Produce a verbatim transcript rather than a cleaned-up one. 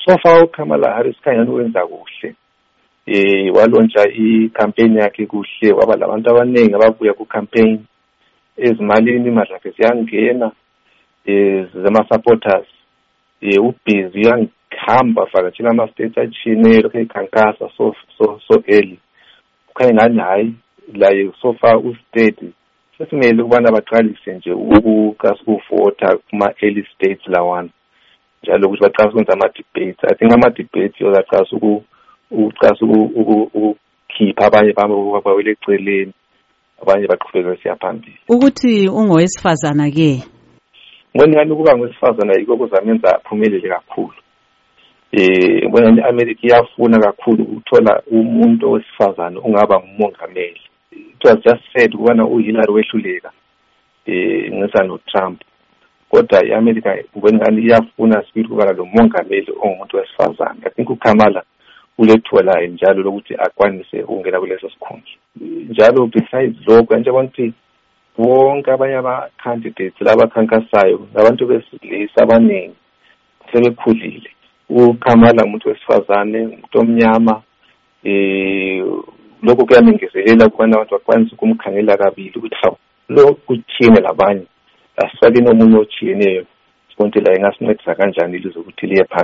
so far uKamala Harris khanya wenza kuhle. Eh walontsha i-campaign yakhe kuhle, waba labantu abaningi ababuya ku-campaign, ezimalini imali zakhe ziyangena, eh zama supporters, eh ubhizi uyangihamba vakatshela ama-states atshiyene lokho ekhankasa so so so early. Kukhanya ngani hayi la so far u-state sesimele ukubana baqalise nje ukukasukuvota kuma-early states lawana, njalo ukuthi baqalise ukwenza ama-debates. I think ama-debates yozaqalisa uqalisa ukukhipha abanye bawele eceleni, abanye baqhubeka siya phambili. Ukuthi ungowesifazana ke ngibona ngani ukuba ngowesifazana yiko kuzamenza aphumelele kakhulu. Eh ngibona ngani iAmerica iyafuna kakhulu ukuthola umuntu owesifazana ungaba ngumongameli. It was just said ukubana uHillary wehluleka eh ngisa no Trump, kodwa iAmerica ngibona ngani iyafuna sibili ukuba lo mongameli ongumuntu wesifazana. I think uKamala ulethola njalo lokuthi akwanise ukungena kuleso sikhundla. Njalo besides lokho nje abantu wonke abanye aba-candidates labakhankasayo abantu besilisa abaningi sebekhulile. uKamala umuntu wesifazane, umuntu omnyama, eh lokho kuyaningezelela ukubana abantu bakwanise ukumkhangela kabili ukuthi hawu lo kuthini labanye, asifake nomunye otshiyeneyo sibonke la engasincedisa kanjani lizokuthi liye phambili.